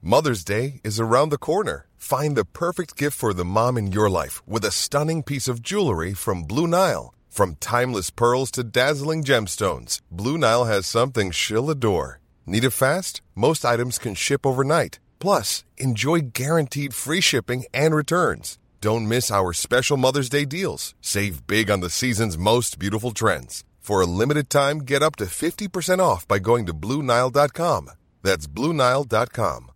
Mother's Day is around the corner. Find the perfect gift for the mom in your life with a stunning piece of jewelry from Blue Nile. From timeless pearls to dazzling gemstones, Blue Nile has something she'll adore. Need it fast? Most items can ship overnight. Plus, enjoy guaranteed free shipping and returns. Don't miss our special Mother's Day deals. Save big on the season's most beautiful trends. For a limited time, get up to 50% off by going to BlueNile.com. That's BlueNile.com.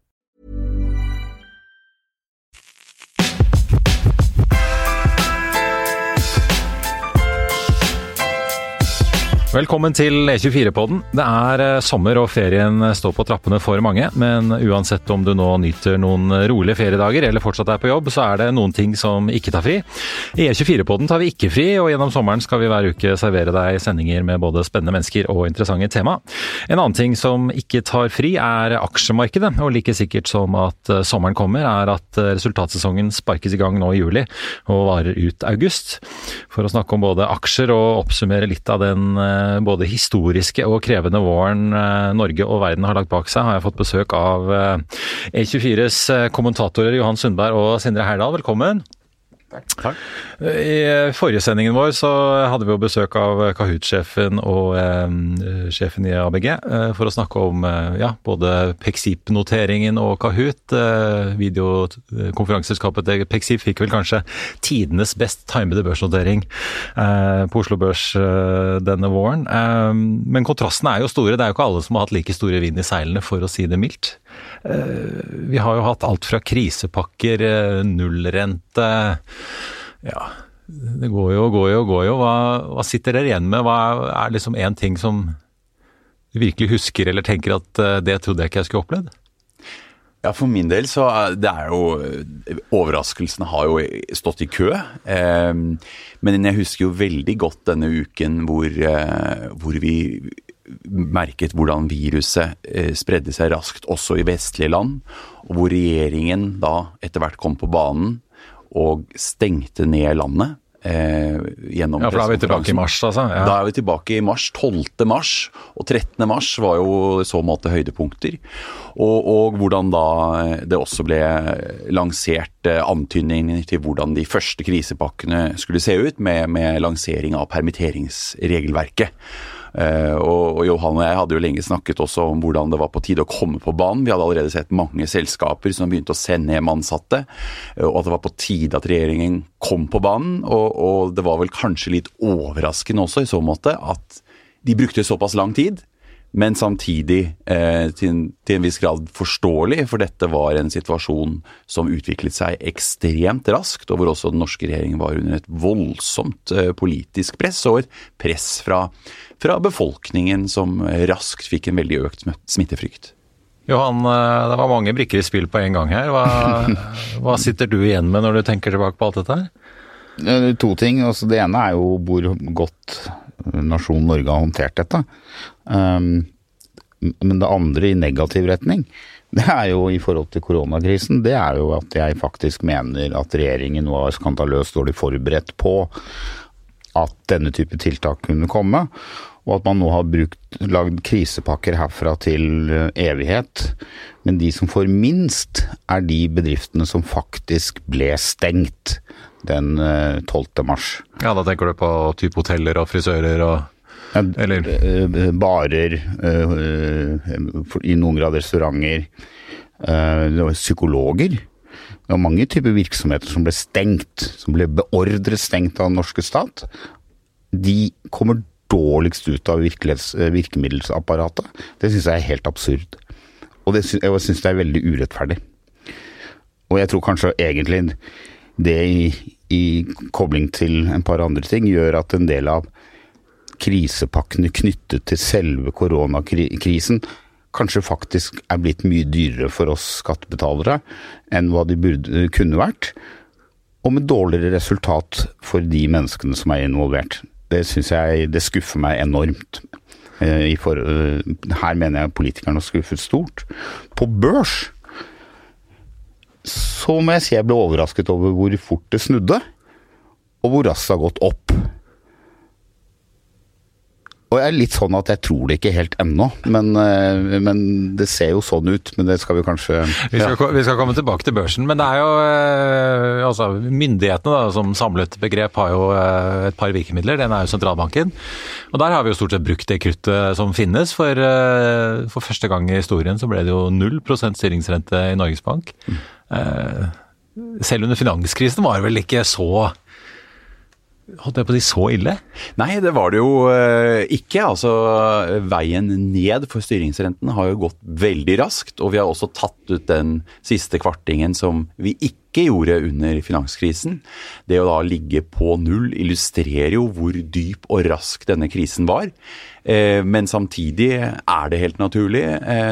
Velkommen til E24-podden. Det sommer og ferien står på trappene for mange, men uansett om du nå nyter noen rolige feriedager eller fortsatt på jobb, så det noen ting som ikke tar fri. I E24-podden tar vi ikke fri, og gjennom sommeren skal vi hver uke servere deg sendinger med både spennende mennesker og interessante tema. En annen ting som ikke tar fri aksjemarkedet, og like sikkert som at sommeren kommer at resultatsesongen sparkes i gang nå i juli og varer ut august. For å snakke om både aksjer og oppsummere litt av den både historiske og krevende våren Norge og verden har lagt bak seg, har jeg fått besøk av E24s kommentatorer Johan Sundberg og Sindre Herdal. Velkommen. Takk. I forrige sendingen vår så hadde vi jo besøk av Kahoot-sjefen og sjefen i ABG for å snakke om både Pexip-noteringen og Kahoot. Videokonferanseselskapet Pexip fikk vel kanskje tidenes best timede børsnotering på Oslo Børs denne våren. Men kontrastene jo store. Det jo ikke alle som har hatt like store vind i seilene, for å si det mildt. Vi har jo hatt alt fra krisepakker, nullrente. Ja, det går jo. Hva sitter dere igjen med? Hva liksom en ting som du virkelig husker eller tenker at det trodde jeg ikke jeg skulle opplevd? Ja, for min del så det jo overraskelsene har jo stått i kø, men jeg husker jo veldig godt denne uken hvor vi merket hvordan viruset spredde seg raskt også i vestlige land, og hvor regjeringen da etter hvert kom på banen og stengte ned landet gjennom for da vi tilbake i mars, altså. Ja. Da vi tilbake i mars, 12. mars, og 13. mars var jo i så måte høydepunkter. Og hvordan da det også ble lansert antydninger til hvordan de første krisepakkene skulle se ut med lansering av permitteringsregelverket. Og Johan og jeg hadde jo lenge snakket også om hvordan det var på tide å komme på banen. Vi hadde allerede sett mange selskaper som begynte å sende hjem ansatte, og at det var på tide at regjeringen kom på banen, og det var vel kanskje litt overraskende også i så måte at de brukte såpass lang tid, men samtidig til en viss grad forståelig, for dette var en situasjon som utviklet seg ekstremt raskt, og hvor også den norske regjeringen var under et voldsomt politisk press, og et press fra befolkningen som raskt fikk en veldig økt smittefrykt. Johan, det var mange brikker i spill på en gang her. Hva sitter du igjen med når du tenker tilbake på alt dette her? To ting. Altså, det ene jo hvor godt nasjonen Norge har håndtert dette. Men det andre i negativ retning, det jo i forhold til koronakrisen, det jo at jeg faktisk mener at regjeringen var skandaløst dårlig forberedt på at denne type tiltak kunne komme, og at man nå har lagd krisepakker herfra til evighet. Men de som får minst de bedriftene som faktisk ble stengt den 12. mars. Ja, da tenker du på type hoteller og frisører og eller? Barer, i noen grad restauranter, psykologer. Det var mange typer virksomheter som ble stengt, som ble beordret stengt av den norske stat. De kommer dårligst ut av virkemiddelapparatet. Det synes jeg helt absurd. Og jeg synes det veldig urettferdig. Og jeg tror kanskje egentlig det i kobling til en par andre ting gjør at en del av krisepakkene knyttet til selve koronakrisen kanskje faktisk blitt mye dyrere for oss skattebetalere enn hva de kunne vært, og med dårligere resultat for de menneskene som involvert. Det synes jeg, det skuffer meg enormt. Her mener jeg politikerne har skuffet stort. På børs så må jeg si jeg ble overrasket over hvor fort det snudde, og hvor raskt det har gått opp. Og jeg litt sånn at jeg tror det ikke helt ennå, men det ser jo sånn ut, men det skal vi kanskje... Vi skal komme tilbake til børsen, men det jo altså, myndighetene da, som samlet begrep har jo et par virkemidler, den jo sentralbanken, og der har vi jo stort sett brukt det kruttet som finnes, for første gang i historien så ble det jo 0% styringsrente i Norges Bank. Selv under finanskrisen var det vel ikke så... Holdt jeg på å si så ille? Nei, det var det jo ikke. Altså, veien ned for styringsrenten har jo gått veldig raskt, og vi har også tatt ut den siste kvartingen som vi ikke gjorde under finanskrisen. Det å da ligge på null illustrerer jo hvor dyp og rask denne krisen var. Men samtidig det helt naturlig.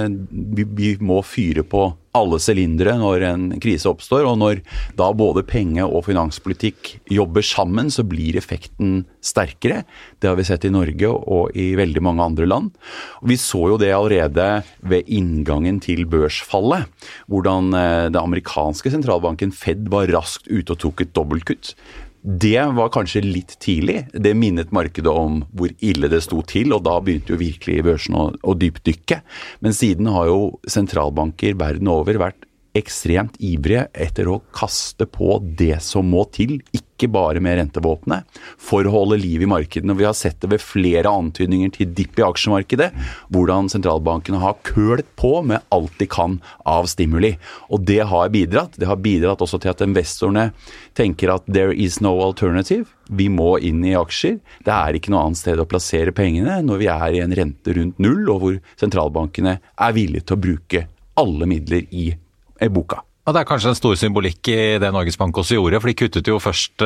Vi må fyre på alle sylindere når en krise oppstår, og når da både penge- og finanspolitikk jobber sammen, så blir effekten sterkere. Det har vi sett i Norge og i veldig mange andre land. Og vi så jo det allerede ved inngangen til børsfallet, hvordan det amerikanske sentralbanken Fed var raskt ute og tok et dobbeltkutt. Det var kanskje litt tidlig. Det minnet markedet om hvor ille det sto til, og da begynte jo virkelig børsen å dypdykke. Men siden har jo sentralbanker verden over vært ekstremt ivrige etter å kaste på det som må til, ikke bare med rentevåpenet, for å holde liv i markedene. Vi har sett det ved flere antydninger til dipp i aksjemarkedet, hvordan sentralbankene har kølt på med alt de kan av stimuli. Og det har bidratt. Det har bidratt også til at investorene tenker at there is no alternative. Vi må inn i aksjer. Det ikke noe annet sted å plassere pengene når vi i en rente rundt null, og hvor sentralbankene villige til å bruke alle midler i boka. Og det kanskje en stor symbolikk i det Norges Bank også gjorde, for de kuttet jo først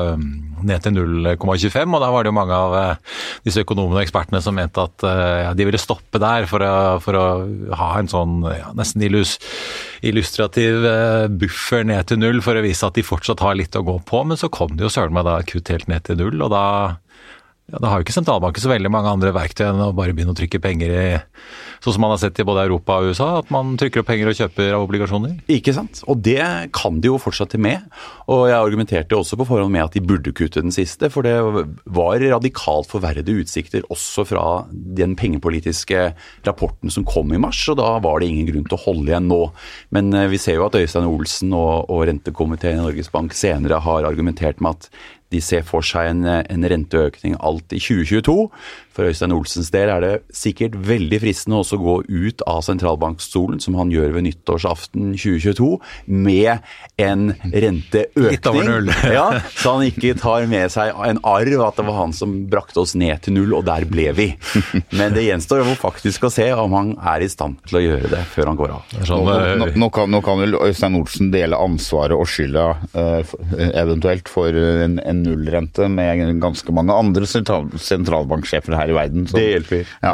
ned til 0,25, og da var det jo mange av disse økonomene og ekspertene som mente at de ville stoppe der for å ha en sånn nesten illustrativ buffer ned til null, for å vise at de fortsatt har litt å gå på, men så kom det jo søren meg da kutt helt ned til null, og da har jo ikke sentralbanken så veldig mange andre verktøy enn å bare begynne å trykke penger i, sånn som man har sett i både Europa og USA, at man trykker opp penger og kjøper obligasjoner. Ikke sant? Og det kan de jo fortsette med. Og jeg argumenterte også på forhånd med at de burde kutte den siste, for det var radikalt forverrede utsikter også fra den pengepolitiske rapporten som kom i mars, og da var det ingen grunn til å holde igjen nå. Men vi ser jo at Øystein Olsen og rentekomiteen i Norges Bank senere har argumentert med at de ser for seg en renteøkning alt i 2022. For Øystein Olsens del det sikkert veldig fristende også å gå ut av sentralbankstolen, som han gjør ved nyttårsaften 2022, med en renteøkning. Litt over null. Ja, så han ikke tar med seg en arv at det var han som brakte oss ned til null, og der ble vi. Men det gjenstår jo faktisk å se om han i stand til å gjøre det før han går av. Nå kan vel Øystein Olsen dele ansvaret og skylda eventuelt for en nullrente med ganske mange andre sentralbanksjefer her i verden. Så, det hjelper. Ja,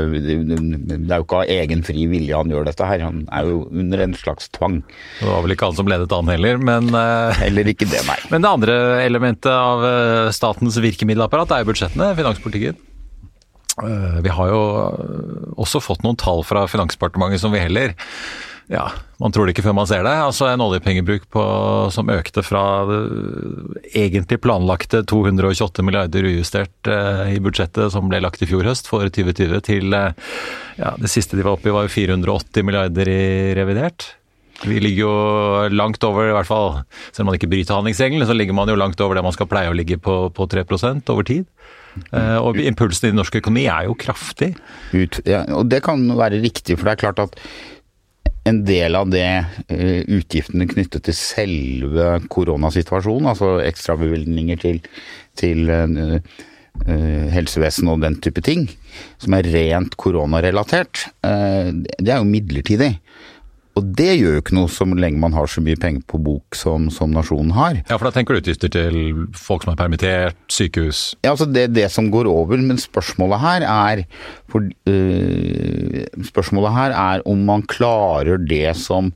det jo ikke av egen fri vilje han gjør dette her. Han jo under en slags tvang. Det var vel ikke han som ledet an heller, men... Heller ikke det, nei. Men det andre elementet av statens virkemiddelapparat jo budsjettene, finanspolitikken. Vi har jo også fått noen tall fra Finansdepartementet som vi heller... Ja, man tror det ikke før man ser det. Altså en oljepengebruk som økte fra egentlig planlagte 228 milliarder ujustert i budsjettet som ble lagt i fjor høst for 2020 til det siste de var oppe i var 480 milliarder i revidert. Vi ligger jo langt over, i hvert fall, selv om man ikke bryter handlingsregelen, så ligger man jo langt over det man skal pleie å ligge på 3% over tid. Og impulsen i den norske økonomi jo kraftig. Ja, og det kan være riktig, for det klart at en del av det utgiftene knyttet til selve koronasituasjonen, altså ekstrabevilgninger til helsevesen og den type ting, som rent koronarelatert, det jo midlertidig. Og det gjør jo ikke noe så lenge man har så mye penger på bok som nasjonen har. Ja, for da tenker du utgifter til folk som permittert, sykehus. Ja, altså det som går over, men spørsmålet her om man klarer det som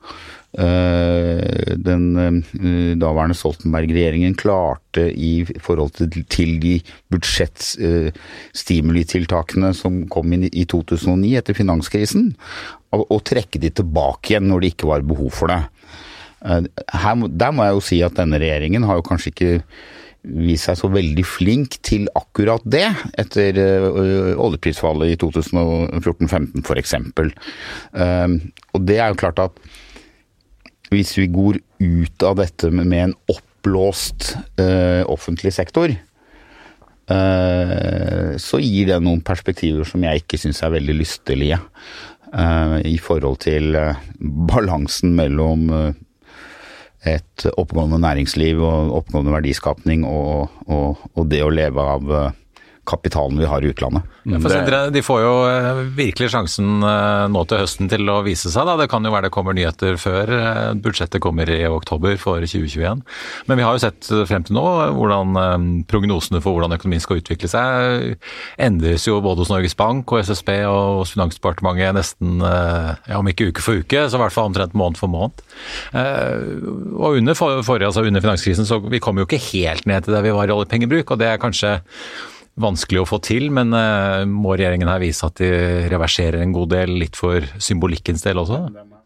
den daværende Stoltenberg-regjeringen klarte i forhold til de budsjettstimulitiltakene som kom inn i 2009 etter finanskrisen, og trekke de tilbake igjen når det ikke var behov for det. Der må jeg jo si at denne regjeringen har jo kanskje ikke vist seg så veldig flink til akkurat det, etter oljeprisfallet i 2014-15 for eksempel. Og det jo klart at hvis vi går ut av dette med en oppblåst offentlig sektor, så gir det noen perspektiver som jeg ikke synes veldig lystelige i forhold til balansen mellom et oppgående næringsliv og oppgående verdiskapning og det å leve av kapitalen vi har i utlandet. Ja, for de får jo virkelig sjansen nå til høsten til å vise seg. Da. Det kan jo være det kommer nyheter før budsjettet kommer i oktober for 2021. Men vi har jo sett frem til nå hvordan prognosene for hvordan økonomien skal utvikle seg endres jo både hos Norges Bank og SSB og hos Finansdepartementet nesten, om ikke uke for uke, så i hvert fall omtrent måned for måned. Og under finanskrisen så vi kom jo ikke helt ned til det vi var i oljepengebruk, og det kanskje vanskelig å få til, men må regjeringen her vise at de reverserer en god del litt for symbolikkens del også?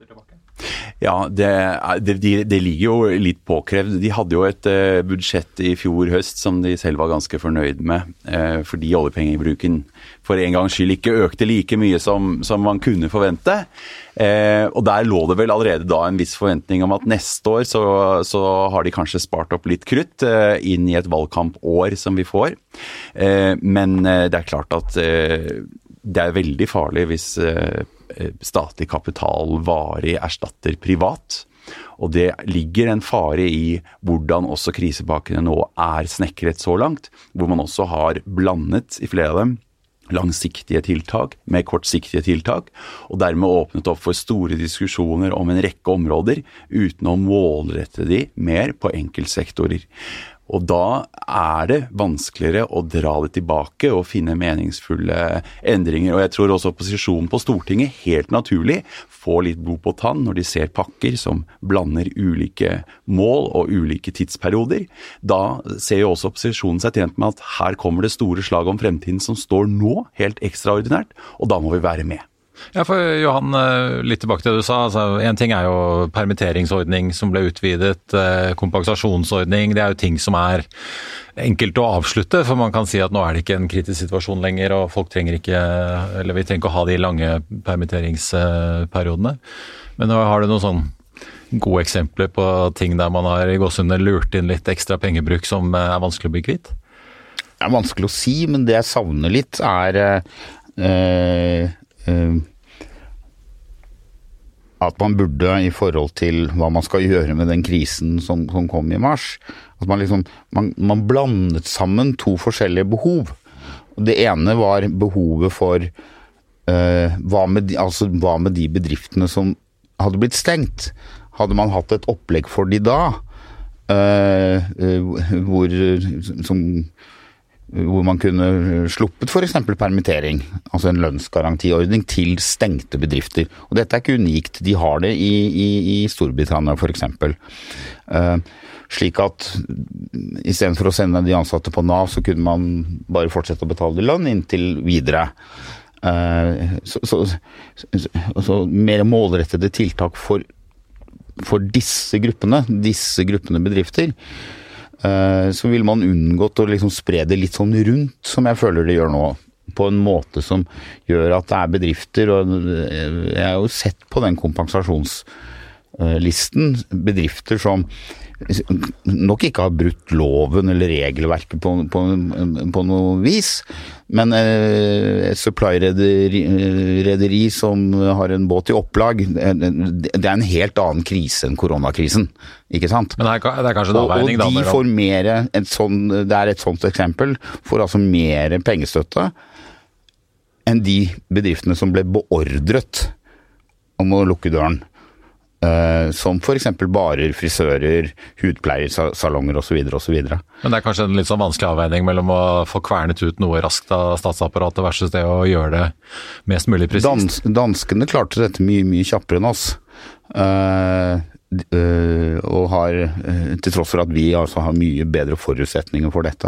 Ja, det ligger jo litt påkrevd. De hadde jo et budsjett i fjor høst som de selv var ganske fornøyd med, fordi oljepengebruken for en gangs skyld ikke økte like mye som man kunne forvente. Og der lå det vel allerede da en viss forventning om at neste år så har de kanskje spart opp litt krutt inn i et valgkampår som vi får. Men det klart at det veldig farlig hvis statlig kapital varig erstatter privat. Og det ligger en fare i hvordan også krisepakkene nå snekret så langt, hvor man også har blandet i flere av dem langsiktige tiltak med kortsiktige tiltak, og dermed åpnet opp for store diskusjoner om en rekke områder uten å målrette de mer på enkeltsektorer. Og da det vanskeligere å dra det tilbake og finne meningsfulle endringer. Og jeg tror også opposisjonen på Stortinget helt naturlig får litt blod på tann når de ser pakker som blander ulike mål og ulike tidsperioder. Da ser jo også opposisjonen seg tjent med at her kommer det store slag om fremtiden som står nå, helt ekstraordinært, og da må vi være med. Ja, for Johan, litt tilbake til det du sa. Altså, en ting jo permitteringsordning som ble utvidet, kompensasjonsordning. Det jo ting som enkelt å avslutte, for man kan si at nå det ikke en kritisk situasjon lenger, og folk trenger ikke, eller vi trenger ikke å ha de lange permitteringsperiodene. Men har du noen sånn gode eksempler på ting der man har i gåsehudene lurt inn litt ekstra pengebruk som vanskelig å bli kvitt? Det vanskelig å si, men det jeg savner litt at man burde i forhold til hva man skal gjøre med den krisen som kom i mars, at man blandet sammen to forskjellige behov. Det ene var behovet for hva med de bedriftene som hadde blitt stengt. Hadde man hatt et opplegg for de da, hvor man kunne sluppet for eksempel permittering, altså en lønnsgarantiordning til stengte bedrifter. Og dette ikke unikt, de har det i Storbritannia for eksempel. Slik at i stedet for å sende de ansatte på Nav, så kunne man bare fortsette å betale lønn inntil videre. Så mer målrettede tiltak for disse gruppene bedrifter, så vil man unngått å spre det litt sånn rundt, som jeg føler det gjør nå, på en måte som gjør at det bedrifter, og jeg har jo sett på den kompensasjonslisten, bedrifter som nok ikke har brutt loven eller regelverket på noe vis, men supply-rederi som har en båt i opplag, det en helt annen krise enn koronakrisen, ikke sant? Men det kanskje en avveining da? Og de får mer, det et sånt eksempel, får altså mer pengestøtte enn de bedriftene som ble beordret om å lukke døren. Som for eksempel barer, frisører, hudpleiesalonger og så videre og så videre. Men det kanskje en litt sånn vanskelig avveining mellom å få kvernet ut noe raskt av statsapparatet versus det å gjøre det mest mulig presist. Danskene klarte dette mye kjappere enn oss. Og har, til tross for at vi altså har mye bedre forutsetninger for dette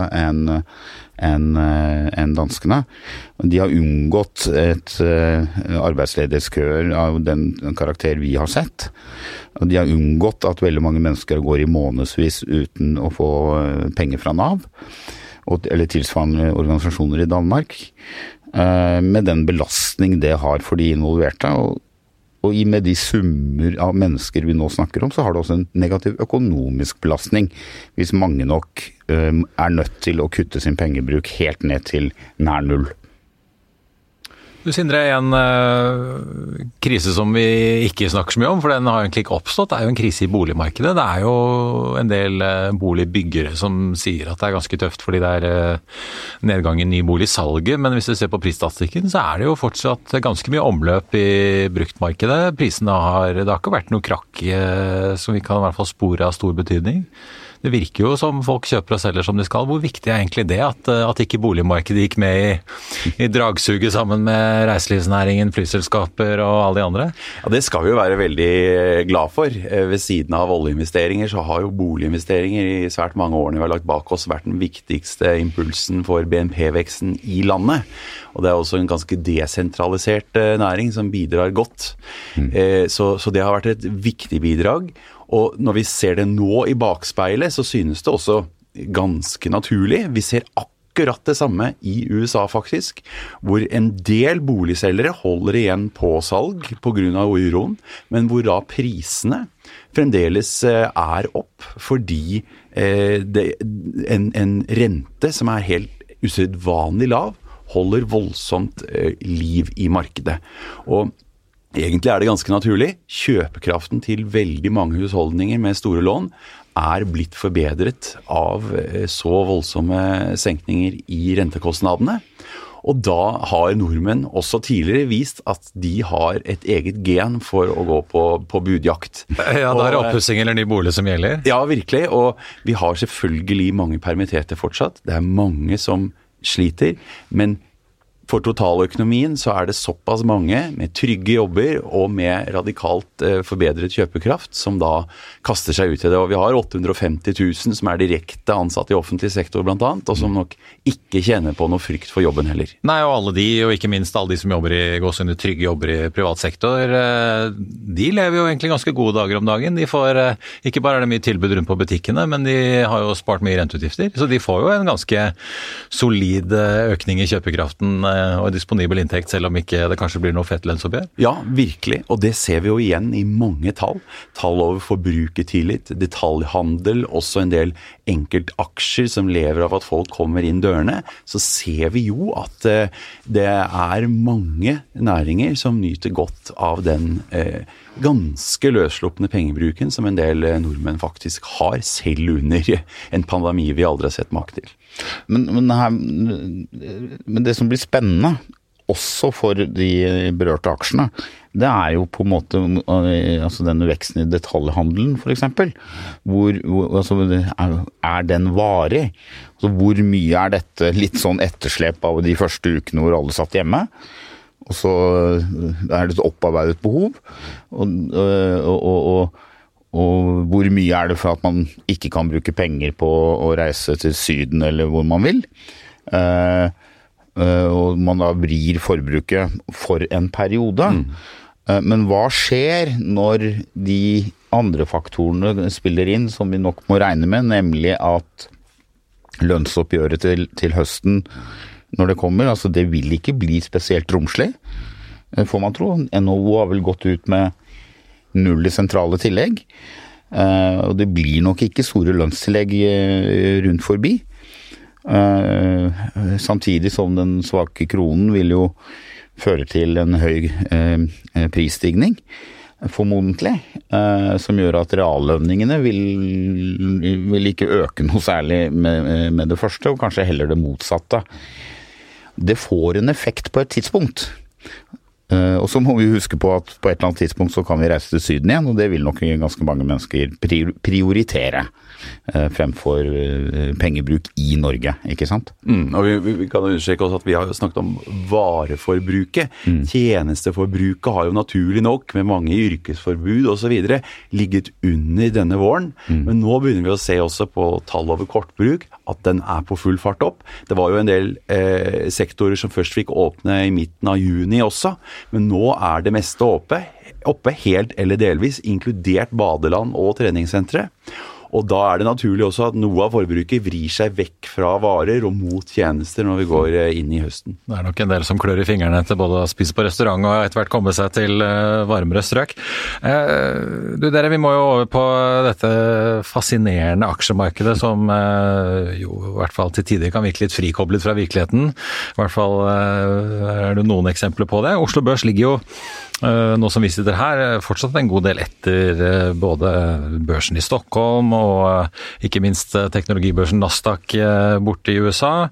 enn danskene, de har unngått et arbeidsledighetskøer av den karakter vi har sett. Og de har unngått at veldig mange mennesker går i månedsvis uten å få penger fra NAV, eller tilsvarende organisasjoner i Danmark, med den belastning det har for de involverte. Og med de summer av mennesker vi nå snakker om, så har det også en negativ økonomisk belastning hvis mange nok nødt til å kutte sin pengebruk helt ned til nær null. Du Sindre, en krise som vi ikke snakker så mye om, for den har egentlig ikke oppstått, det er jo en krise i boligmarkedet. Det er jo en del boligbyggere som sier at det er ganske tøft fordi det er nedgang i ny boligsalget, men hvis du ser på prisstatistikken så er det jo fortsatt ganske mye omløp i bruktmarkedet. Prisene det har ikke vært noe krakk som vi kan i hvert fall spore av stor betydning. Det virker jo som folk kjøper og selger som de skal. Hvor viktig er egentlig det at ikke boligmarkedet gikk med i dragsuget sammen med reiselivsnæringen, flyselskaper og alle de andre? Ja, det skal vi jo være veldig glad for. Ved siden av oljeinvesteringer så har jo boliginvesteringer i svært mange årene vi har lagt bak oss vært den viktigste impulsen for BNP-veksten i landet. Og det er også en ganske desentralisert næring som bidrar godt. Så det har vært et viktig bidrag. Og når vi ser det nå i bakspeilet, så synes det også ganske naturlig. Vi ser akkurat det samme i USA faktisk, hvor en del boligselgere holder igjen på salg på grunn av uroen, men hvor da prisene fremdeles er opp, fordi en rente som er helt usedvanlig lav, holder voldsomt liv i markedet. Og egentlig er det ganske naturlig. Kjøpekraften til veldig mange husholdninger med store lån er blitt forbedret av så voldsomme senkninger i rentekostnadene. Og da har nordmenn også tidligere vist at de har et eget gen for å gå på budjakt. Ja, da er det oppussing eller ny bolig som gjelder. Ja, virkelig. Og vi har selvfølgelig mange permitterte fortsatt. Det er mange som sliter, men for totaløkonomien så er det såpass mange med trygge jobber og med radikalt forbedret kjøpekraft som da kaster seg ut i det. Og vi har 850 000 som er direkte ansatt i offentlig sektor blant annet, og som nok ikke kjenner på noe frykt for jobben heller. Nei, og alle de, og ikke minst alle de som jobber gåsehudene trygge jobber i privat sektor, de lever jo egentlig ganske gode dager om dagen. De får, ikke bare er det mye tilbud rundt på butikkene, men de har jo spart mye renteutgifter, så de får jo en ganske solid økning i kjøpekraften og disponibel inntekt, selv om ikke det kanskje blir noe fett lønnsoppgjør? Ja, virkelig. Og det ser vi jo igjen i mange tall. Tall over forbrukertillit, detaljhandel, også en del enkeltaksjer som lever av at folk kommer inn dørene. Så ser vi jo at det er mange næringer som nyter godt av den ganske løsslupne pengebruken som en del nordmenn faktisk har, selv under en pandemi vi aldri har sett makt til. Men det som blir spennende, også for de berørte aksjene, det er jo på en måte altså denne veksten i detaljhandelen for eksempel. Altså, er den varig? Altså, hvor mye er dette litt sånn etterslep av de første ukene hvor alle satt hjemme? Og så er det et opparbeidet behov, og hvor mye er det for at man ikke kan bruke penger på å reise til Syden eller hvor man vil, og man da vrir forbruket for en periode. Men hva skjer når de andre faktorene spiller inn som vi nok må regne med, nemlig at lønnsoppgjøret til høsten når det kommer, altså det vil ikke bli spesielt romslig, får man tro. NHO har vel gått ut med 0 i sentrale tillegg, og det blir nok ikke store lønnstillegg rundt forbi. Samtidig som den svake kronen vil jo føre til en høy prisstigning, formodentlig, som gjør at reallønningene vil ikke øke noe særlig med det første, og kanskje heller det motsatte. Det får en effekt på et tidspunkt. Og så må vi huske på at på et eller annet tidspunkt så kan vi reise til Syden igjen, og det vil nok ganske mange mennesker prioritere fremfor pengebruk i Norge, ikke sant? Og vi kan understreke også at vi har snakket om vareforbruket. Tjenesteforbruket har jo naturlig nok, med mange yrkesforbud og så videre, ligget under denne våren. Men nå begynner vi å se også på tall over kortbruk, at den er på full fart opp. Det var jo en del sektorer som først fikk åpne i midten av juni også, men nå er det meste oppe helt eller delvis, inkludert badeland og treningssentre. Og da er det naturlig også at noe av forbruket vrir seg vekk fra varer og mot tjenester når vi går inn i høsten. Det er nok en del som klør i fingrene til både å spise på restaurant og etter hvert komme seg til varmere strøk. Dere, vi må jo over på dette fascinerende aksjemarkedet som jo i hvert fall til tider kan virke litt frikoblet fra virkeligheten. I hvert fall er det noen eksempler på det. Oslo Børs ligger jo nå som vi sitter her, fortsatt en god del etter både børsen i Stockholm og ikke minst teknologibørsen Nasdaq borte i USA.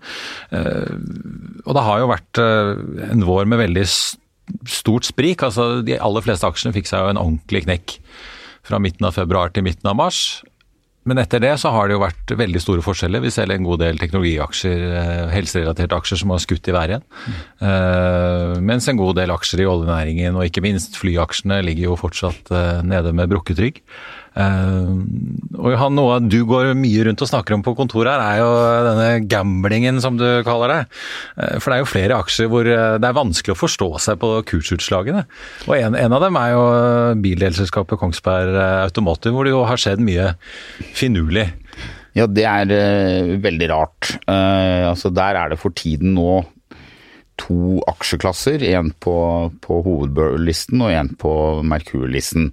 Og det har jo vært en vår med veldig stort sprik. Altså, de aller fleste aksjene fikk seg jo en ordentlig knekk fra midten av februar til midten av mars. Men etter det så har det jo vært veldig store forskjeller. Vi ser en god del teknologiaksjer, helserelaterte aksjer som har skutt i været igjen. Mens en god del aksjer i oljenæringen og ikke minst flyaksjene ligger jo fortsatt nede med brukket rygg. Og Johan, noe du går mye rundt og snakker om på kontoret her er jo denne gamblingen som du kaller det. For det er jo flere aksjer hvor det er vanskelig å forstå seg på kursutslagene. Og en av dem er jo bildelselskapet Kongsberg Automotive, hvor det jo har skjedd mye finurlig. Ja, det er veldig rart. Altså der er det for tiden nå 2 aksjeklasser, en på hovedbørslisten og en på Merkur-listen.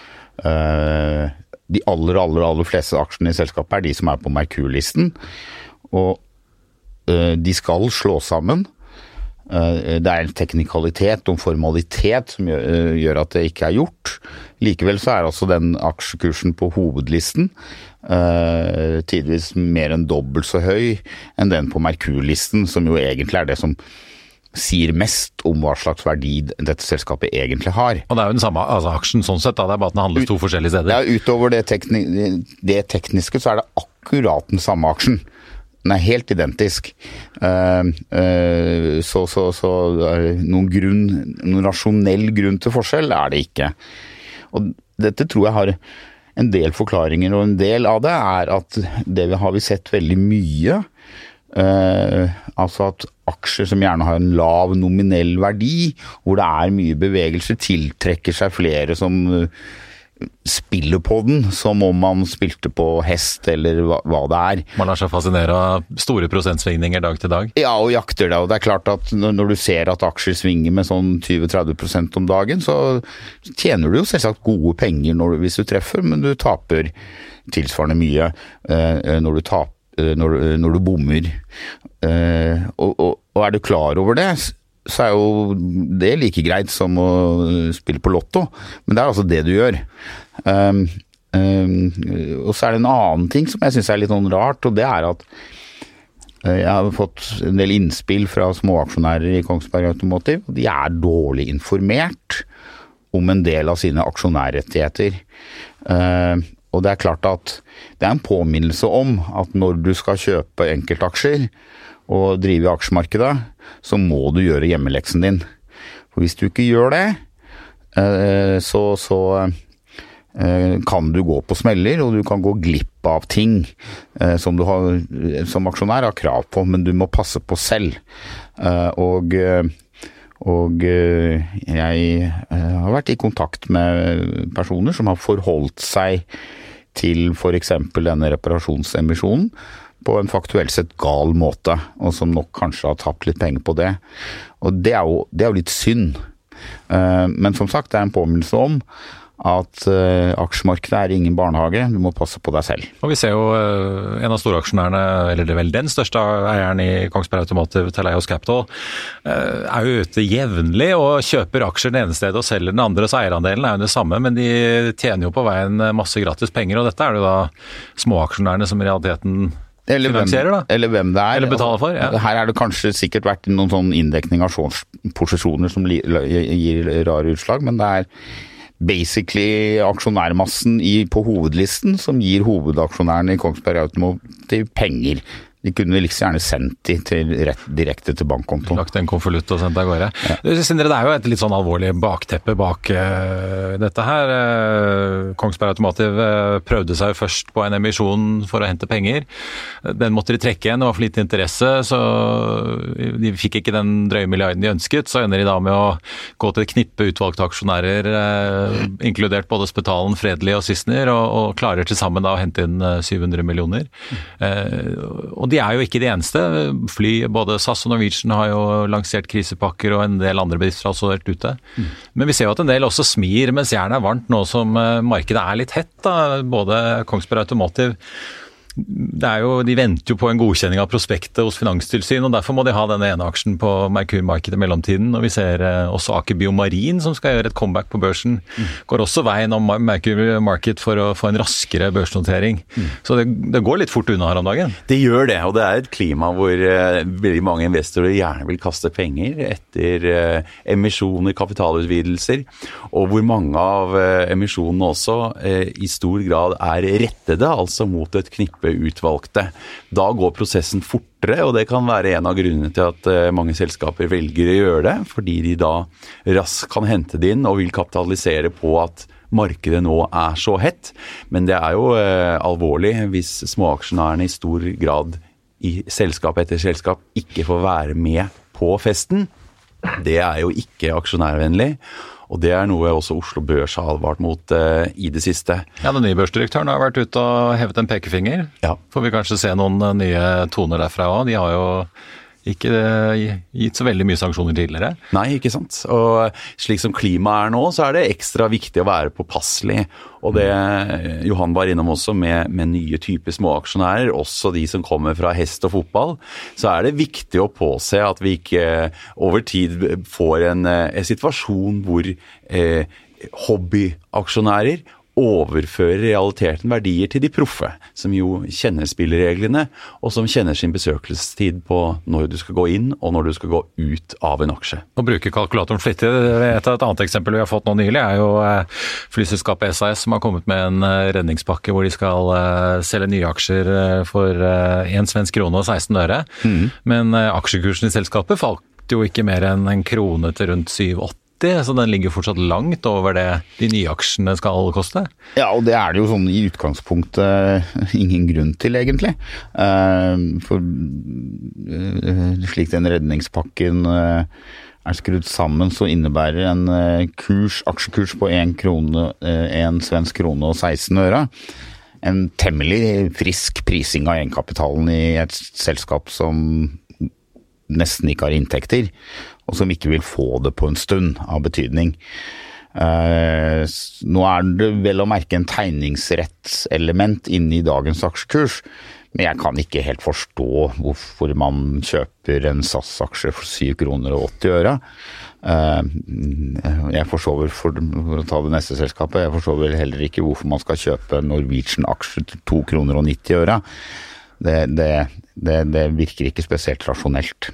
De aller fleste aksjene i selskapet er de som er på Merkur-listen, og de skal slå sammen. Det er en teknikalitet og en formalitet som gjør at det ikke er gjort. Likevel så er altså den aksjekursen på hovedlisten tidvis mer enn dobbelt så høy enn den på Merkur-listen, som jo egentlig er det som sier mest om hva slags verdi dette selskapet egentlig har. Og det er jo den samme aksjen sånn sett, da. Det er bare at den handles 2 forskjellige steder. Ja, utover det tekniske så er det akkurat den samme aksjen. Den er helt identisk. Så noen rasjonell grunn til forskjell er det ikke. Og dette tror jeg har en del forklaringer, og en del av det er at det har vi sett veldig mye. Altså at aksjer som gjerne har en lav nominell verdi, hvor det er mye bevegelse, tiltrekker seg flere som spiller på den, som om man spilte på hest eller hva det er. Man lar seg fascinere av store prosentsvingninger dag til dag. Ja, og jakter det, og det er klart at når du ser at aksjer svinger med sånn 20-30% om dagen, så tjener du jo selvsagt gode penger hvis du treffer, men du taper tilsvarende mye når du bommer. Og er du klar over det, så er jo det like greit som å spille på lotto, men det er altså det du gjør. Og så er det en annen ting som jeg synes er litt sånn rart, og det er at jeg har fått en del innspill fra småaksjonærer i Kongsberg Automotive, og de er dårlig informert om en del av sine aksjonærrettigheter. Og det er klart at det er en påminnelse om at når du skal kjøpe enkeltaksjer og drive i aksjemarkedet, så må du gjøre hjemmeleksen din. For hvis du ikke gjør det, så kan du gå på smeller, og du kan gå glipp av ting som du som aksjonær har krav på, men du må passe på selv. Og jeg har vært i kontakt med personer som har forholdt seg til for eksempel denne reparasjonsemisjonen på en faktuelt sett gal måte, og som nok kanskje har tapt litt penger på det. Og det er jo litt synd. Men som sagt, det er en påminnelse om at aksjemarkedet er ingen barnehage, du må passe på deg selv. Og vi ser jo en av storaksjonærene, eller det er vel den største eieren i Kongsberg Automotive, Teleios Capital, er jo ute jevnlig og kjøper aksjer den ene stedet og selger den andre, så eierandelen er jo det samme, men de tjener jo på veien masse gratis penger, og dette er det jo da småaksjonærene som i realiteten finansierer da. Eller hvem det er. Eller betaler for, ja. Her det kanskje sikkert vært noen sånn inndekning av shortsposisjoner som gir rare utslag, men det basically aksjonærmassen på hovedlisten som gir hovedaksjonærene i Kongsberg Automotive penger. De kunne liksom gjerne sendt direkte til bankkontoen. Lagt en konvolutt og sendt av gårde. Ja. Sindre, det jo et litt sånn alvorlig bakteppe bak dette her. Kongsberg Automotive prøvde seg først på en emisjon for å hente penger. Den måtte de trekke igjen, det var for lite interesse, så de fikk ikke den drøye milliarden de ønsket. Så ender de da med å gå til et knippe utvalgte aksjonærer, inkludert både Spetalen, Fredelig og Sysner, og klarer til sammen da å hente inn 700 millioner. Og de jo ikke de eneste. Fly, både SAS og Norwegian har jo lansert krisepakker, og en del andre bedrifter har også vært ute. Men vi ser jo at en del også smir mens jernet varmt nå som markedet litt hett da. Både Kongsberg Automotive de venter jo på en godkjenning av prospektet hos Finanstilsyn, og derfor må de ha denne ene aksjen på Merkur Market i mellomtiden, og vi ser også Aker BioMarin som skal gjøre et comeback på børsen, går også veien om Merkur Market for å få en raskere børsnotering. Så det går litt fort unna her om dagen. Det gjør det, og det et klima hvor veldig mange investorer gjerne vil kaste penger etter emisjoner, kapitalutvidelser, og hvor mange av emisjonene også i stor grad rettede, altså mot et knippe utvalgte. Da går prosessen fortere, og det kan være en av grunnene til at mange selskaper velger å gjøre det, fordi de da raskt kan hente det inn og vil kapitalisere på at markedet nå så hett. Men det jo alvorlig hvis småaksjonærene i stor grad i selskap etter selskap ikke får være med på festen. Det jo ikke aksjonærvennlig. Og det noe også Oslo Børs har advart mot i det siste. Ja, den nye børsdirektøren har vært ute og hevet en pekefinger. Ja. Får vi kanskje se noen nye toner derfra også. De har jo ikke gitt så veldig mye sanksjoner tidligere. Nei, ikke sant. Og slik som klimaet nå, så det ekstra viktig å være påpasselig. Og det Johan var innom også med nye typer småaksjonærer, også de som kommer fra hest og fotball, så det viktig å påse at vi ikke over tid får en situasjon hvor hobbyaksjonærer overfører i realiteten verdier til de proffe, som jo kjenner spillereglene, og som kjenner sin besøkelsestid på når du skal gå inn, og når du skal gå ut av en aksje. Å bruke kalkulatoren flittig. Et annet eksempel vi har fått nå nylig jo flyselskapet SAS, som har kommet med en redningspakke hvor de skal selge nye aksjer for 1 svensk krone og 16 øre. Men aksjekursen i selskapet falt jo ikke mer enn en krone til rundt 7-8. Så den ligger fortsatt langt over det de nye aksjene skal koste. Ja, og det det jo sånn i utgangspunktet ingen grunn til egentlig. For slik den redningspakken skrudd sammen, så innebærer en aksjekurs på 1 krone, 1 svensk krone og 16 øre. En temmelig frisk prising av egenkapitalen i et selskap som nesten ikke har inntekter, og som ikke vil få det på en stund av betydning. Nå det vel å merke en tegningsrettselement inne i dagens aksjekurs, men jeg kan ikke helt forstå hvorfor man kjøper en SAS-aksje for 7 kroner og 80 øre. Jeg forstår vel, for å ta det neste selskapet, jeg forstår vel heller ikke hvorfor man skal kjøpe Norwegian-aksje til 2 kroner og 90 øre. Det virker ikke spesielt rasjonelt.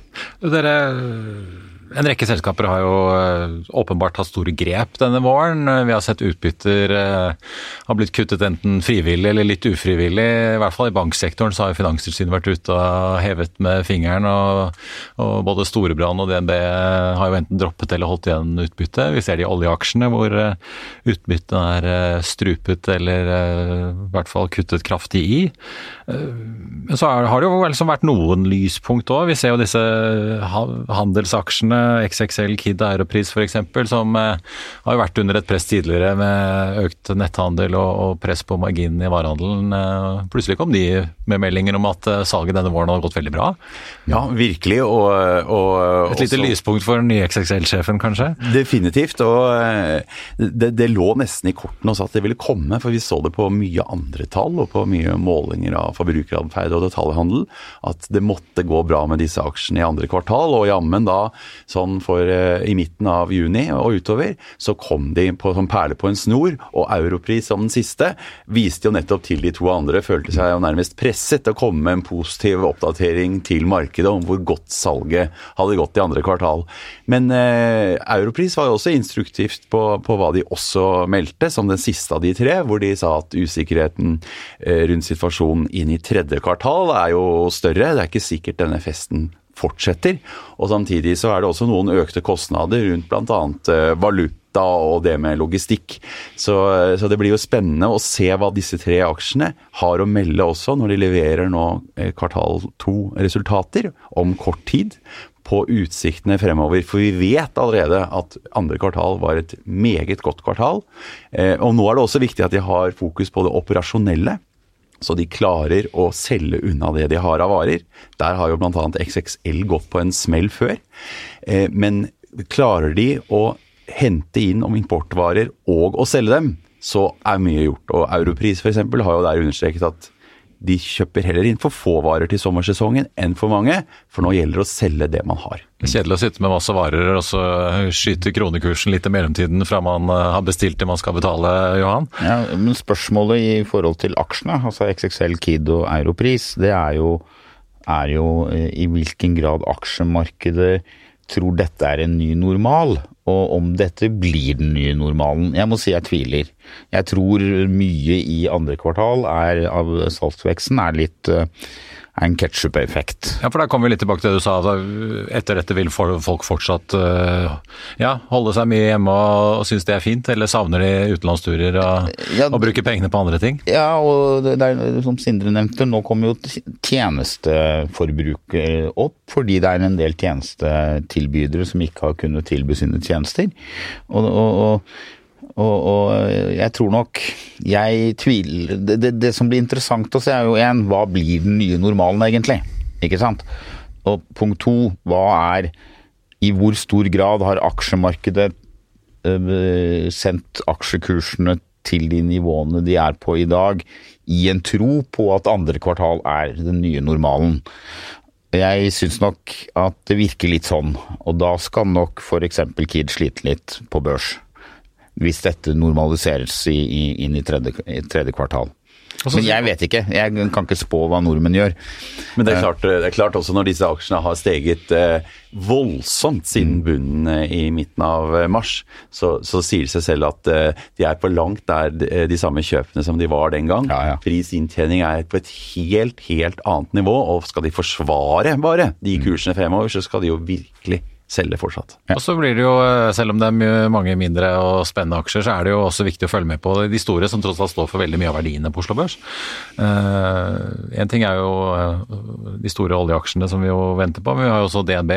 En rekke selskaper har jo åpenbart hatt store grep denne våren. Vi har sett utbytter har blitt kuttet enten frivillig eller litt ufrivillig. I hvert fall i banksektoren så har Finanstilsynet vært ute og hevet med fingeren, og både Storebrand og DNB har jo enten droppet eller holdt igjen utbytte. Vi ser det i oljeaksjene hvor utbyttene strupet eller i hvert fall kuttet kraftig i. Men så har det jo liksom vært noen lyspunkt også. Vi ser jo disse handelsaksjene, XXL, Kid Aeropris for eksempel, som har jo vært under et press tidligere med økt netthandel og press på marginen i varehandelen. Plutselig kom de med meldinger om at salget denne våren har gått veldig bra. Ja, virkelig. Og et lite lyspunkt for den nye XXL-sjefen, kanskje? Definitivt, og det lå nesten i kortene også at det ville komme, for vi så det på mye andre tall og på mye målinger av forbrukeratferd og detaljhandel, at det måtte gå bra med disse aksjene i andre kvartal, og jammen da sånn for i midten av juni og utover, så kom de på, som perle på en snor, og Europris som den siste viste jo nettopp til de to andre, følte seg jo nærmest presset til å komme med en positiv oppdatering til markedet om hvor godt salget hadde gått i andre kvartal. Men Europris var jo også instruktivt på hva de også meldte, som den siste av de tre, hvor de sa at usikkerheten rundt situasjonen inn i tredje kvartal er jo større. Det er ikke sikkert denne festen fortsetter, og samtidig så er det også noen økte kostnader rundt blant annet valuta og det med logistikk. Så det blir jo spennende å se hva disse tre aksjene har å melde også når de leverer nå kvartal 2-resultater om kort tid på utsiktene fremover. For vi vet allerede at andre kvartal var et meget godt kvartal, og nå er det også viktig at de har fokus på det operasjonelle, så de klarer å selge unna det de har av varer. Der har jo blant annet XXL gått på en smell før. Men klarer de å hente inn om importvarer og å selge dem, så er mye gjort. Og Europris for eksempel har jo der understreket at de kjøper heller inn for få varer til sommersesongen enn for mange, for nå gjelder det å selge det man har. Det er kjedelig å sitte med masse varer og så skyte kronekursen litt i mellomtiden fra man har bestilt det man skal betale, Johan. Ja, men spørsmålet i forhold til aksjene, altså XXL, Kid og Europris, det er jo i hvilken grad aksjemarkedet tror dette er en ny normal, og om dette blir den nye normalen. Jeg må si jeg tviler. Jeg tror mye i andre kvartal av salgsveksten er litt en ketchup-effekt. Ja, for der kommer vi litt tilbake til det du sa, at etter dette vil folk fortsatt holde seg mye hjemme og synes det er fint, eller savner de utenlandsturer og bruker pengene på andre ting? Ja, og det er som Sindre nevnte, nå kommer jo tjenesteforbruket opp, fordi det er en del tjenestetilbydere som ikke har kunnet tilby sine tjenester. Og jeg tror nok, jeg tviler, det som blir interessant å se er jo hva blir den nye normalen egentlig, ikke sant? Og punkt 2, i hvor stor grad har aksjemarkedet sendt aksjekursene til de nivåene de er på i dag, i en tro på at andre kvartal er den nye normalen. Jeg synes nok at det virker litt sånn, og da skal nok for eksempel Kid slite litt på børs, hvis dette normaliseres inn i tredje kvartal. Men jeg vet ikke, jeg kan ikke spå hva nordmenn gjør. Men det er klart også når disse aksjene har steget voldsomt siden bunnen i midten av mars, så sier det seg selv at de er på langt der de samme kjøpene som de var den gang. Ja. Prisinntjening er på et helt annet nivå, og skal de forsvare bare de kursene fremover, så skal de jo virkelig selge fortsatt. Ja. Og så blir det jo, selv om det er mange mindre og spennende aksjer, så er det jo også viktig å følge med på de store, som tross alt står for veldig mye av verdiene på Oslo Børs. En ting er jo de store oljeaksjene som vi jo venter på, men vi har jo også DNB,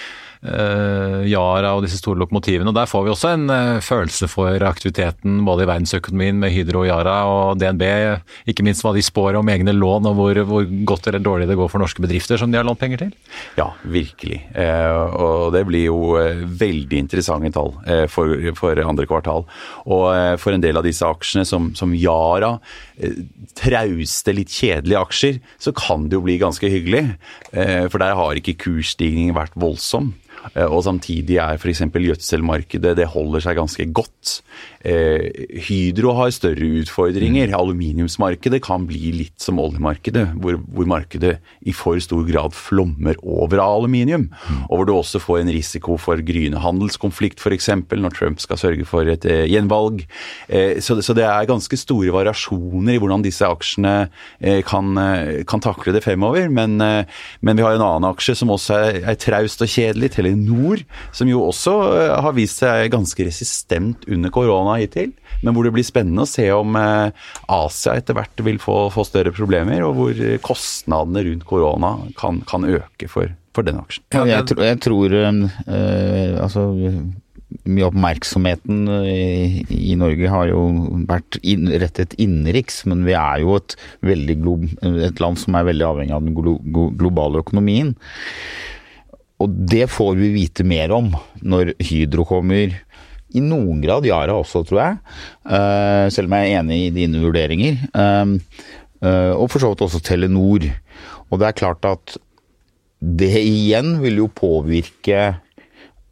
Yara og disse store lokomotivene, og der får vi også en følelse for aktiviteten både i verdensøkonomien med Hydro, Yara og DNB, ikke minst hva de spår om egne lån og hvor godt eller dårlig det går for norske bedrifter som de har lånt penger til. Ja, virkelig. Og det blir jo veldig interessante tall for andre kvartal. Og for en del av disse aksjene som Yara, trauste, litt kjedelige aksjer, så kan det jo bli ganske hyggelig, for der har ikke kursstigningen vært voldsom. Og samtidig er for eksempel gjødselmarkedet, det holder seg ganske godt. Hydro har større utfordringer. Aluminiumsmarkedet kan bli litt som oljemarkedet, hvor markedet i for stor grad flommer over av aluminium, og hvor du også får en risiko for gryende handelskonflikt for eksempel, når Trump skal sørge for et gjenvalg. Så det er ganske store variasjoner i hvordan disse aksjene kan takle det fremover, men vi har en annen aksje som også er traust og kjedelig, Telenor, som jo også har vist seg ganske resistent under korona hittil, men hvor det blir spennende å se om Asia etter hvert vil få større problemer, og hvor kostnadene rundt korona kan øke for den aksjen. Ja, jeg tror altså mye oppmerksomheten i Norge har jo vært rettet innenriks, men vi er jo et land som er veldig avhengig av den globale økonomien. Og det får vi vite mer om når Hydro kommer, i noen grad Yara også, tror jeg, selv om jeg er enig i dine vurderinger, og for så vidt også Telenor. Og det er klart at det igjen vil jo påvirke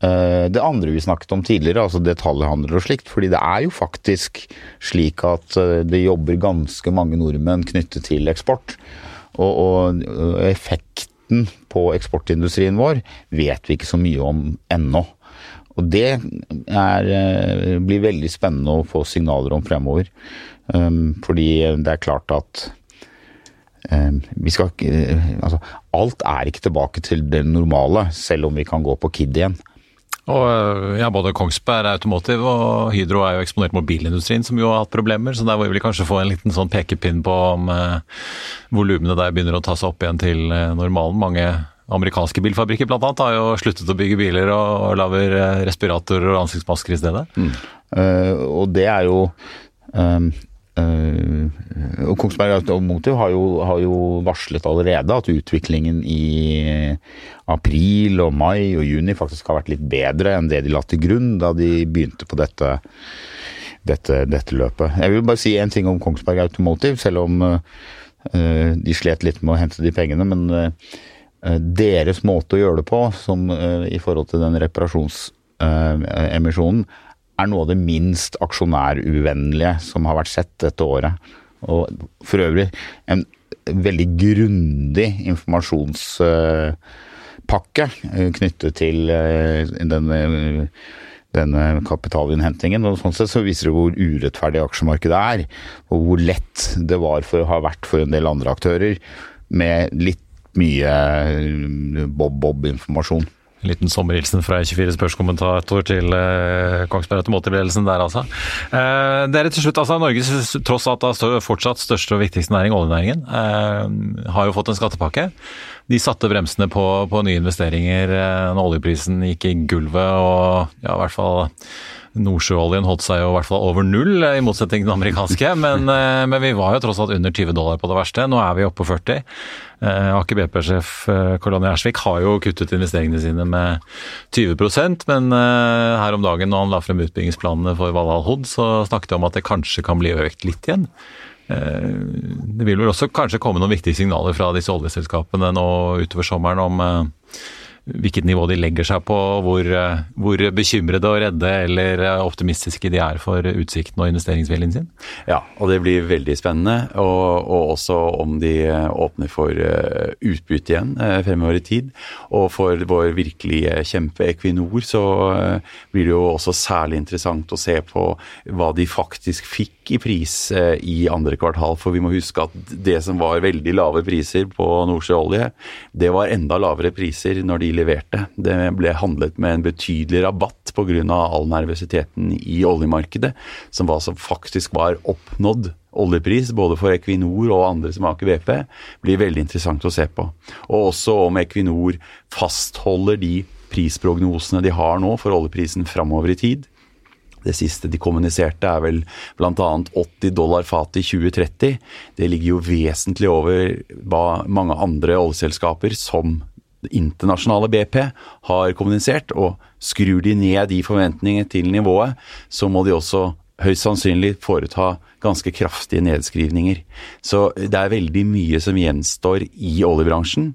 det andre vi snakket om tidligere, altså detaljhandel og slikt, fordi det jo faktisk slik at det jobber ganske mange nordmenn knyttet til eksport, og effekten på eksportindustrien vår vet vi ikke så mye om ennå. Og det blir veldig spennende å få signaler om fremover, fordi det klart at vi skal altså, alt ikke tilbake til det normale, selv om vi kan gå på KID igjen. Og ja, både Kongsberg Automotive og Hydro jo eksponert mobilindustrien, som jo har hatt problemer, så der vil vi kanskje få en liten sånn pekepinn på om volumene der begynner å ta seg opp igjen til normalen. Mange amerikanske bilfabrikker blant annet har jo sluttet å bygge biler og lager respiratorer og ansiktsmasker i stedet. Og det jo og Kongsberg Automotive har jo varslet allerede at utviklingen i april og mai og juni faktisk har vært litt bedre enn det de la til grunn da de begynte på dette løpet. Jeg vil bare si en ting om Kongsberg Automotive, selv om de slet litt med å hente de pengene, men deres måte å gjøre det på, som i forhold til den reparasjonsemisjonen, noe av det minst aksjonæruvennlige som har vært sett dette året. Og for øvrig en veldig grundig informasjonspakke knyttet til denne kapitalinnhentingen. Og sånn sett så viser det hvor urettferdig aksjemarkedet og hvor lett det var har vært for en del andre aktører med litt mye bob-bob-informasjon. En liten sommerhilsen fra 24 spørskommentator til Kongsberg Automotive-ledelsen der altså. Dere til slutt, altså Norges tross alt fortsatt største og viktigste næring, oljenæringen, har jo fått en skattepakke. De satte bremsene på nye investeringer når oljeprisen gikk i gulvet, og ja, i hvert fall Nordsjøoljen holdt seg jo i hvert fall over null, i motsetning til den amerikanske, men vi var jo tross alt under $20 på det verste. Nå vi oppe på 40. Aker BP-sjef Karl-Johan Gjersvik har jo kuttet investeringene sine med 20%, men her om dagen når han la frem utbyggingsplanene for Valhall Hod, så snakket han om at det kanskje kan bli økt litt igjen. Det vil vel også kanskje komme noen viktige signaler fra disse oljeselskapene nå utover sommeren om hvilket nivå de legger seg på, hvor bekymrede og redde eller optimistiske de for utsikten og investeringsviljen sin. Ja, og det blir veldig spennende, og også om de åpner for utbytte igjen fremover i tid. Og for vår virkelige kjempe Equinor så blir det jo også særlig interessant å se på hva de faktisk fikk i pris i andre kvartal, for vi må huske at det som var veldig lave priser på Nordsjøolje, det var enda lavere priser når de leverte. Det ble handlet med en betydelig rabatt på grunn av all nervøsiteten i oljemarkedet, som faktisk var oppnådd oljepris, både for Equinor og andre som Aker BP, blir veldig interessant å se på. Og også om Equinor fastholder de prisprognosene de har nå for oljeprisen fremover i tid. Det siste de kommuniserte vel blant annet $80 fat i 2030. Det ligger jo vesentlig over hva mange andre oljeselskaper som internasjonale BP har kommunisert, og skrur de ned de forventningene til nivået, så må de også høyst sannsynlig foreta ganske kraftige nedskrivninger. Så det veldig mye som gjenstår i oljebransjen,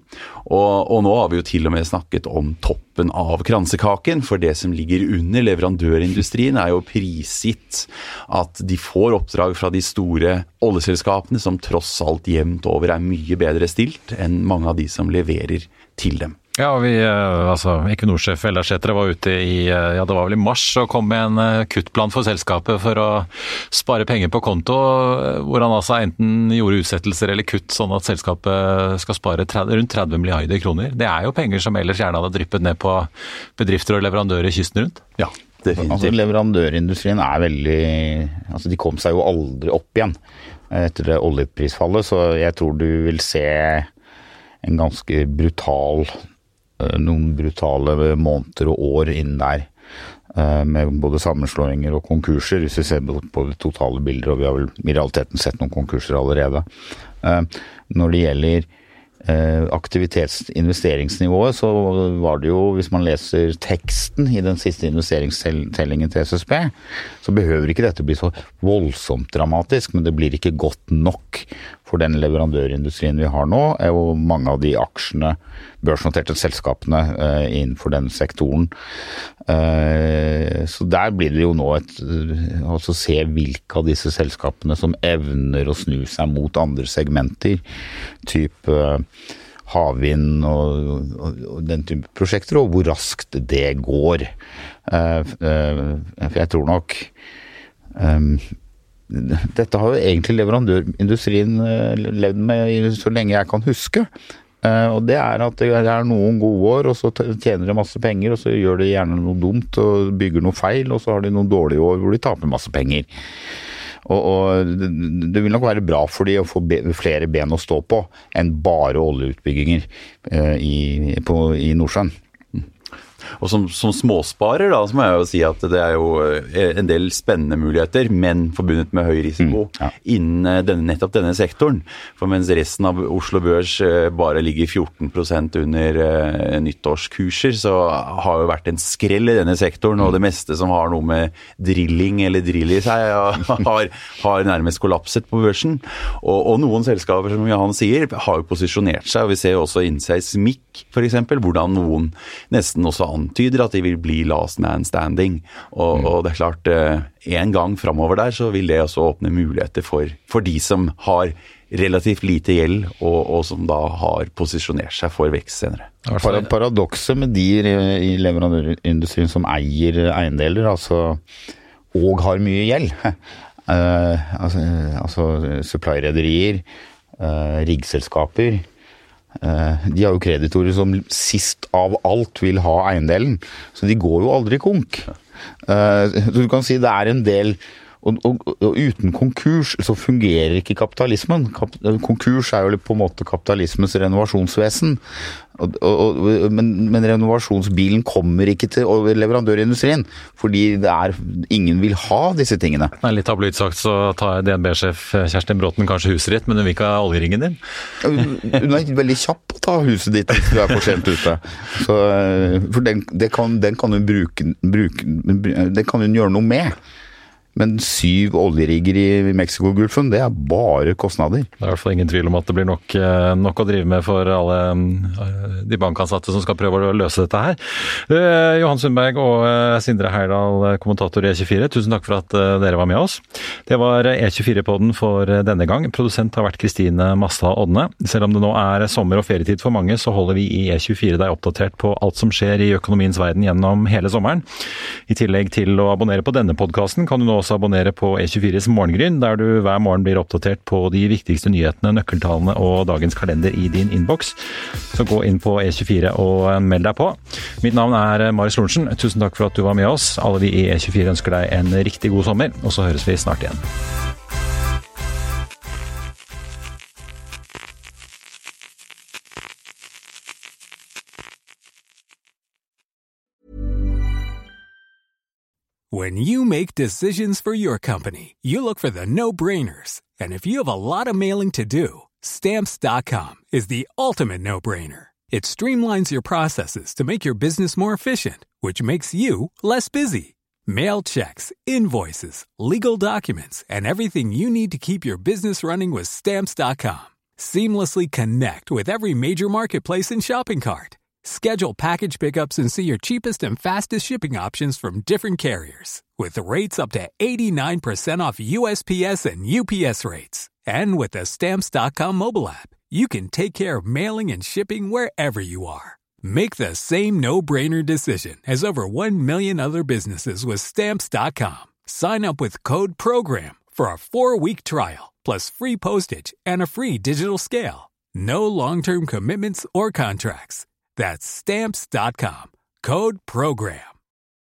og nå har vi jo til og med snakket om toppen av kransekaken, for det som ligger under leverandørindustrien jo prisgitt at de får oppdrag fra de store oljeselskapene, som tross alt jevnt over mye bedre stilt enn mange av de som leverer til dem. Ja, Equinor-sjef Ellersetre var ute det var vel i mars, og kom med en kuttplan for selskapet for å spare penger på konto, hvor han enten gjorde utsettelser eller kutt, sånn at selskapet skal spare rundt 30 milliarder kroner. Det jo penger som ellers gjerne hadde dryppet ned på bedrifter og leverandører kysten rundt. Ja, definitivt. Leverandørindustrien veldig, de kom seg jo aldri opp igjen etter det oljeprisfallet, så jeg tror du vil se en ganske noen brutale måneder og år inn der, med både sammenslåinger og konkurser, hvis vi ser på det totale bilder, og vi har vel i realiteten sett noen konkurser allerede. Når det gjelder aktivitetsinvesteringsnivået, så var det jo, hvis man leser teksten i den siste investeringstellingen til SSB, så behøver ikke dette bli så voldsomt dramatisk, men det blir ikke godt nok for den leverandørindustrien vi har nå, og mange av de aksjene, børsnoterte selskapene innenfor den sektoren. Så der blir det jo nå altså se hvilke av disse selskapene som evner å snu seg mot andre segmenter, type havvind og den type prosjekter, og hvor raskt det går. For jeg tror nok dette har jo egentlig leverandørindustrien levd med så lenge jeg kan huske. Og det at det noen gode år, og så tjener de masse penger, og så gjør de gjerne noe dumt og bygger noe feil, og så har de noen dårlige år hvor de taper masse penger. Og det vil nok være bra for de å få flere ben å stå på enn bare oljeutbygginger i Nordsjøen. Og som småsparer da, så må jeg jo si at det jo en del spennende muligheter, men forbundet med høy risiko innen nettopp denne sektoren. For mens resten av Oslo Børs bare ligger 14% under nyttårskurser, så har jo vært en skrell i denne sektoren, og det meste som har noe med drilling eller drill i seg, har nærmest kollapset på børsen. Og noen selskaper, som Johan sier, har jo posisjonert seg, og vi ser jo også Inseismic, for eksempel, hvordan noen nesten også antyder at de vil bli last man standing, og det klart en gang fremover der så vil det også åpne muligheter for de som har relativt lite gjeld og som da har posisjonert seg for vekst senere. Paradokset med de i leverandørindustrien som eier eiendeler, og har mye gjeld, altså supply-rederier, riggselskaper, de har jo kreditorer som sist av alt vil ha eiendelen, så de går jo aldri konk. Så du kan si det en del, og uten konkurs så fungerer ikke kapitalismen. Konkurs jo på en måte kapitalismens renovasjonsvesen, men renovasjonsbilen kommer ikke til leverandørindustrien, fordi ingen vil ha disse tingene. Litt tabloid sagt så tar DNB-sjef Kjerstin Bråten kanskje huset ditt, men hun vil ikke ha oljeringen din. Hun ikke veldig kjapp å ta huset ditt hvis du for sent ute. Så, for den kan hun bruke, det kan hun gjøre noe med. Men 7 oljerigger i Mexiko-gulfen, det bare kostnader. Det I hvert fall ingen tvil om at det blir nok å drive med for alle de bankansatte som skal prøve å løse dette her. Johan Sundberg og Sindre Heyerdahl, kommentator i E24, tusen takk for at dere var med oss. Det var E24-podden for denne gang. Produsent har vært Kristine Mastad Odne. Selv om det nå sommer- og ferietid for mange, så holder vi i E24 deg oppdatert på alt som skjer i økonomiens verden gjennom hele sommeren. I tillegg til å abonnere på denne podcasten, kan du nå også abonnere på E24s Morgengryn, der du hver morgen blir oppdatert på de viktigste nyhetene, nøkkeltallene og dagens kalender i din innboks. Så gå inn på E24 og meld deg på. Mitt navn Marius Lorentzen. Tusen takk for at du var med oss. Alle vi i E24 ønsker deg en riktig god sommer, og så høres vi snart igjen. When you make decisions for your company, you look for the no-brainers. And if you have a lot of mailing to do, Stamps.com is the ultimate no-brainer. It streamlines your processes to make your business more efficient, which makes you less busy. Mail checks, invoices, legal documents, and everything you need to keep your business running with Stamps.com. Seamlessly connect with every major marketplace and shopping cart. Schedule package pickups and see your cheapest and fastest shipping options from different carriers, with rates up to 89% off USPS and UPS rates. And with the Stamps.com mobile app, you can take care of mailing and shipping wherever you are. Make the same no-brainer decision as over 1 million other businesses with Stamps.com. Sign up with code PROGRAM for a 4-week trial, plus free postage and a free digital scale. No long-term commitments or contracts. That's Stamps.com. Code PROGRAM.